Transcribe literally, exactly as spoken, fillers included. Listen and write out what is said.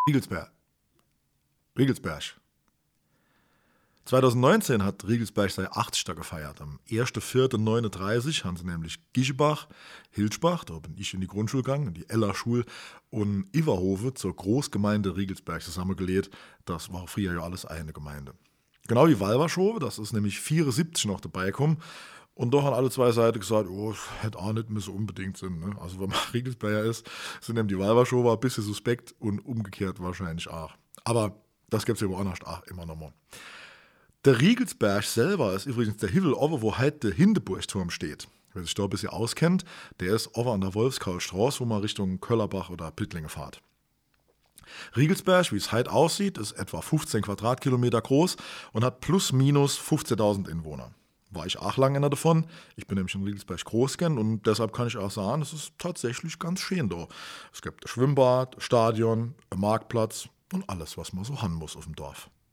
Riegelsberg. Riegelsberg. zwanzig neunzehn hat Riegelsberg sein achtzigsten gefeiert. Am ersten vierten neununddreißig haben sie nämlich Gischbach, Hilschbach, da bin ich in die Grundschule gegangen, in die Ellerschule, und Iverhove zur Großgemeinde Riegelsberg zusammengelegt. Das war früher ja alles eine Gemeinde. Genau wie Walberschove, das ist nämlich vierundsiebzig noch dabei gekommen. Und doch haben alle zwei Seiten gesagt, oh, das hätte auch nicht mehr so unbedingt Sinn. Ne? Also wenn man Riegelsberger ist, sind eben die Walberschower ein bisschen suspekt und umgekehrt wahrscheinlich auch. Aber das gibt es ja woanders auch immer noch mal. Der Riegelsberg selber ist übrigens der Himmel, wo heute der Hindenburgturm steht. Wer sich da ein bisschen auskennt, der ist over an der Wolfskaulstraße, wo man Richtung Köllerbach oder Pittlinge fährt. Riegelsberg, wie es heute aussieht, ist etwa fünfzehn Quadratkilometer groß und hat plus minus fünfzehntausend Einwohner. War ich auch lange einer davon. Ich bin nämlich in Riegelsberg groß geworden und deshalb kann ich auch sagen, es ist tatsächlich ganz schön da. Es gibt ein Schwimmbad, ein Stadion, ein Marktplatz und alles, was man so haben muss auf dem Dorf.